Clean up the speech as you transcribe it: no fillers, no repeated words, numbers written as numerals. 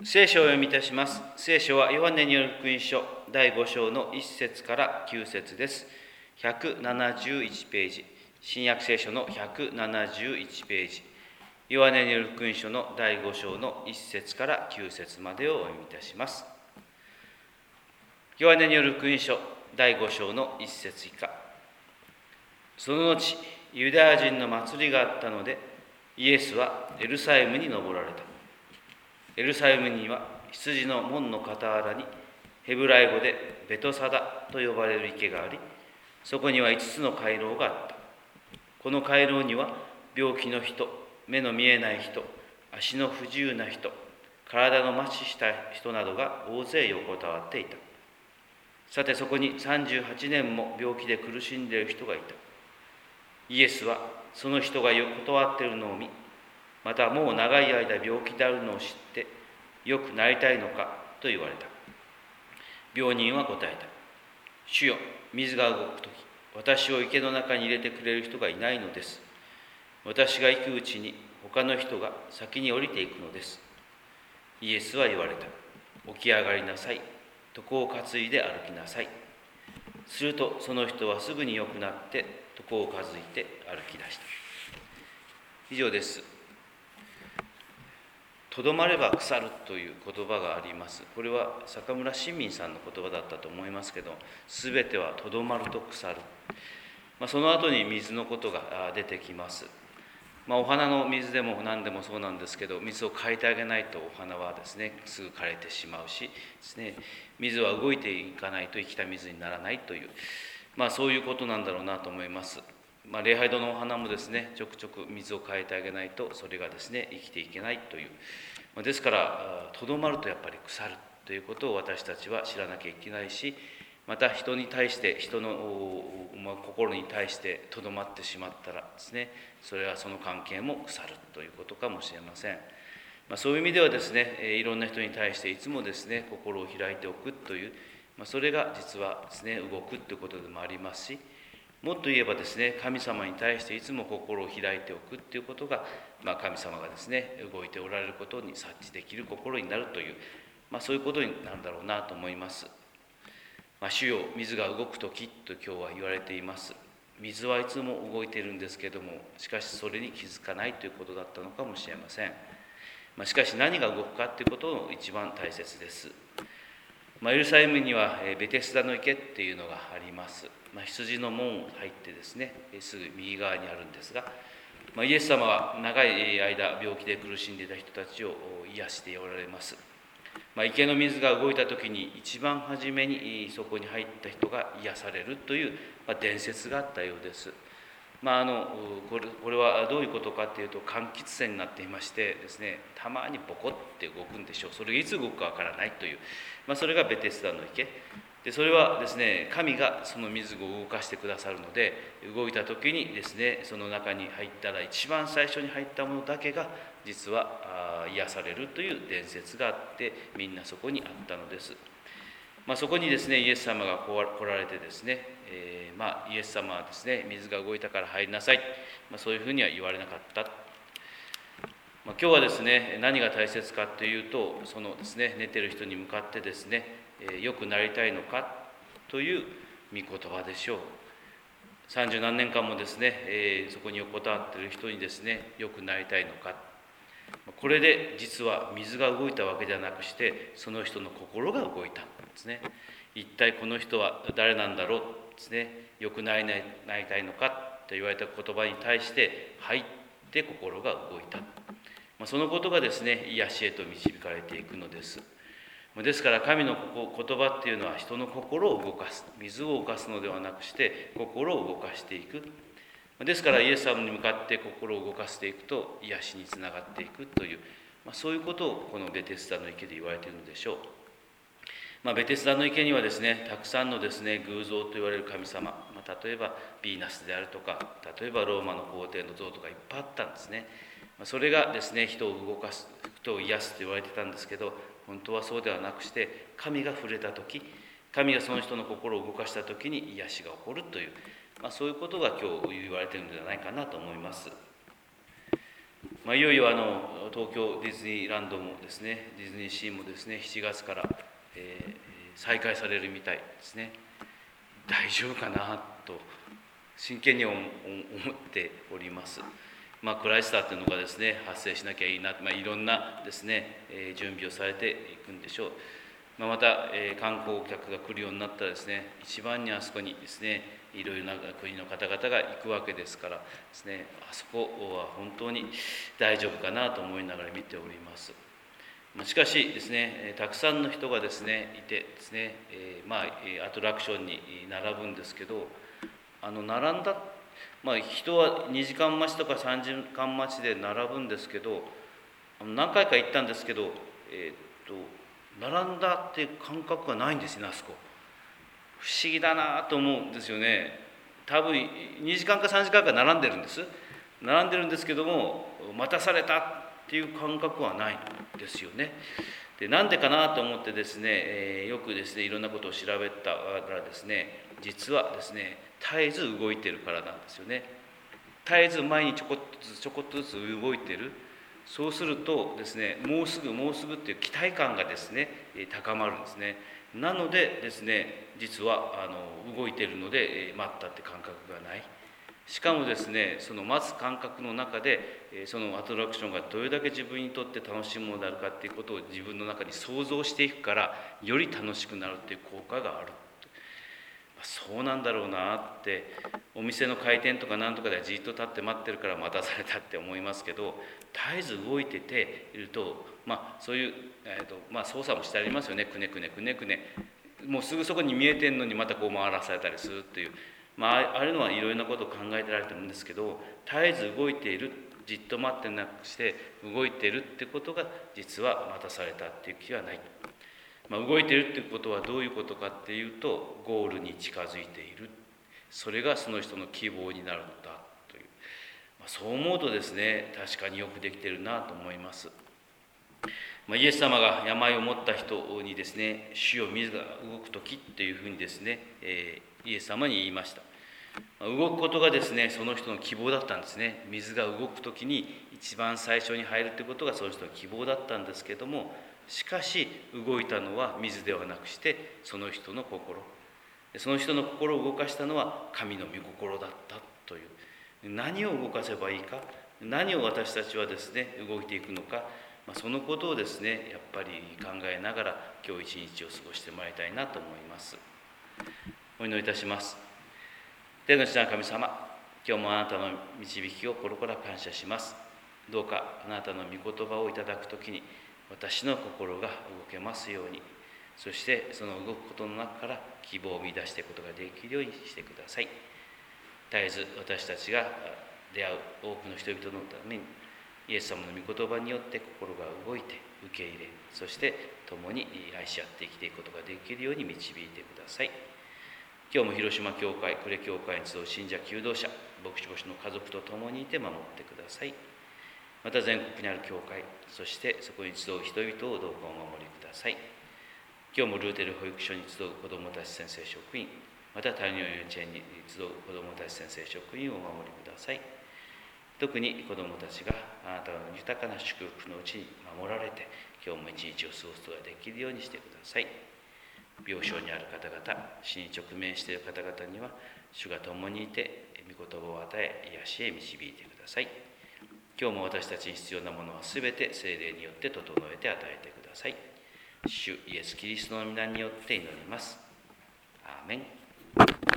聖書を読みいたします。聖書はヨハネによる福音書第5章の1節から9節です。171ページ、新約聖書の171ページ、ヨハネによる福音書の第5章の1節から9節までをお読みいたします。ヨハネによる福音書第5章の1節以下。その後、ユダヤ人の祭りがあったので、イエスはエルサレムに登られた。エルサレムには羊の門の傍らにヘブライ語でベトサダと呼ばれる池があり、そこには5つの回廊があった。この回廊には病気の人、目の見えない人、足の不自由な人、体の麻痺した人などが大勢横たわっていた。さてそこに38年も病気で苦しんでいる人がいた。イエスはその人が横たわっているのを見、またもう長い間病気であるのを知ってよくなりたいのかと言われた。病人は答えた。主よ、水が動くとき、私を池の中に入れてくれる人がいないのです。私が行くうちに他の人が先に降りていくのです。イエスは言われた。起き上がりなさい。床を担いで歩きなさい。するとその人はすぐに良くなって床を担いで歩き出した。以上です。とどまれば腐るという言葉があります。これは坂村新民さんの言葉だったと思いますけど、すべてはとどまると腐る。その後に水のことが出てきます。お花の水でも何でもそうなんですけど、水を変えてあげないとお花はですね、すぐ枯れてしまうしですね、水は動いていかないと生きた水にならないという、そういうことなんだろうなと思います。礼拝堂のお花もですね、ちょくちょく水を変えてあげないとそれがですね、生きていけないという。ですからとどまるとやっぱり腐るということを私たちは知らなきゃいけないし、また人に対して人の、心に対してとどまってしまったらですね、それはその関係も腐るということかもしれません。そういう意味ではですね、いろんな人に対していつもですね、心を開いておくという、それが実はですね、動くということでもありますし、もっと言えばですね、神様に対していつも心を開いておくということが、神様がですね、動いておられることに察知できる心になるという、そういうことになるんだろうなと思います。主よ、水が動くときと今日は言われています。水はいつも動いているんですけども、しかしそれに気づかないということだったのかもしれません。しかし何が動くかということが一番大切です。エルサレムにはベテスダの池っていうのがあります。羊の門を入ってですね、すぐ右側にあるんですが、イエス様は長い間病気で苦しんでいた人たちを癒しておられます。池の水が動いた時に一番初めにそこに入った人が癒されるという伝説があったようです。これはどういうことかというと、柑橘泉になっていましてですね、たまにボコって動くんでしょう。それがいつ動くかわからないという、それがベテスダの池で、それはですね、神がその水を動かしてくださるので、動いた時にですね、その中に入ったら一番最初に入ったものだけが実は癒されるという伝説があって、みんなそこにあったのです。そこにですね、イエス様が来られてですね、イエス様はですね、水が動いたから入りなさい、そういうふうには言われなかった。今日はですね、何が大切かというと、そのですね、寝てる人に向かってですね、良くなりたいのかという御言葉でしょう。30何年間もですね、そこに横たわっている人にですね、良くなりたいのか。これで実は水が動いたわけではなくして、その人の心が動いたんですね。一体この人は誰なんだろうですね、良くなりたいのかと言われた言葉に対して入って心が動いた。そのことがですね、癒しへと導かれていくのです。ですから神の言葉っていうのは人の心を動かす、水を動かすのではなくして心を動かしていく。ですからイエス様に向かって心を動かしていくと癒しにつながっていくという、そういうことをこのベテスダの池で言われているのでしょう。ベテスダの池にはですね、たくさんのですね、偶像と言われる神様、例えばヴィーナスであるとか、例えばローマの皇帝の像とかいっぱいあったんですね。それがですね、人を動かす、人を癒すと言われてたんですけど、本当はそうではなくして、神が触れた時、神がその人の心を動かした時に癒しが起こるという、そういうことが今日言われているのではないかなと思います。 いよいよ東京ディズニーランドもですね、ディズニーシーもですね、7月から、再開されるみたいですね。大丈夫かなと真剣に思っております。クライスターというのがですね、発生しなきゃいいな、いろんなですね、準備をされていくんでしょう。また、観光客が来るようになったらですね、一番にあそこにですね、いろいろな国の方々が行くわけですからですね、あそこは本当に大丈夫かなと思いながら見ております。しかしですね、たくさんの人がですね、いてですね、アトラクションに並ぶんですけど、並んだ、人は2時間待ちとか3時間待ちで並ぶんですけど、何回か行ったんですけど、並んだっていう感覚がないんですね、あそこ。不思議だなと思うんですよね。多分2時間か3時間か並んでるんです。並んでるんですけども、待たされたっていう感覚はないんですよね。で、なんでかなと思ってですね、よくですね、いろんなことを調べたらですね、実はですね、絶えず動いてるからなんですよね。絶えず前にちょこっとずつ動いてる。そうするとですね、もうすぐっていう期待感がですね、高まるんですね。なのでですね、実は動いているので待ったって感覚がない。しかもですね、その待つ感覚の中でそのアトラクションがどれだけ自分にとって楽しいものであるかっていうことを自分の中に想像していくから、より楽しくなるっていう効果がある。そうなんだろうなって、お店の開店とかなんとかでじっと立って待ってるから待たされたって思いますけど、絶えず動いてていると、そういう、操作もしてありますよね。くねくねもうすぐそこに見えてんのにまたこう回らされたりするっていう、ああいうのはいろいろなことを考えてられてるんですけど、絶えず動いている、じっと待ってなくして動いているってことが実は待たされたっていう気はない。動いているっていうことはどういうことかっていうと、ゴールに近づいている、それがその人の希望になるのだという、そう思うとですね、確かによくできているなと思います。イエス様が病を持った人にですね、主よ水が動くときっていうふうにですね、イエス様に言いました。動くことがですね、その人の希望だったんですね。水が動くときに一番最初に入るということがその人の希望だったんですけども、しかし動いたのは水ではなくしてその人の心、その人の心を動かしたのは神の御心だったという、何を動かせばいいか、何を私たちはですね動いていくのか、そのことをですねやっぱり考えながら今日一日を過ごしてもらいたいなと思います。お祈りいたします。天の父なる神様、今日もあなたの導きを心から感謝します。どうかあなたの御言葉をいただくときに私の心が動けますように、そしてその動くことの中から希望を見出していくことができるようにしてください。絶えず私たちが出会う多くの人々のために、イエス様の御言葉によって心が動いて受け入れ、そして共に愛し合って生きていくことができるように導いてください。今日も広島教会、呉教会に集う信者求道者、牧師の家族と共にいて守ってください。また全国にある教会、そしてそこに集う人々をどうかお守りください。今日もルーテル保育所に集う子どもたち先生職員、また太陽幼稚園に集う子どもたち先生職員をお守りください。特に子どもたちがあなたの豊かな祝福のうちに守られて、今日も一日を過ごすことができるようにしてください。病床にある方々、死に直面している方々には、主が共にいて、御言葉を与え、癒しへ導いてください。今日も私たちに必要なものはすべて聖霊によって整えて与えてください。主イエス・キリストの皆によって祈ります。アーメン。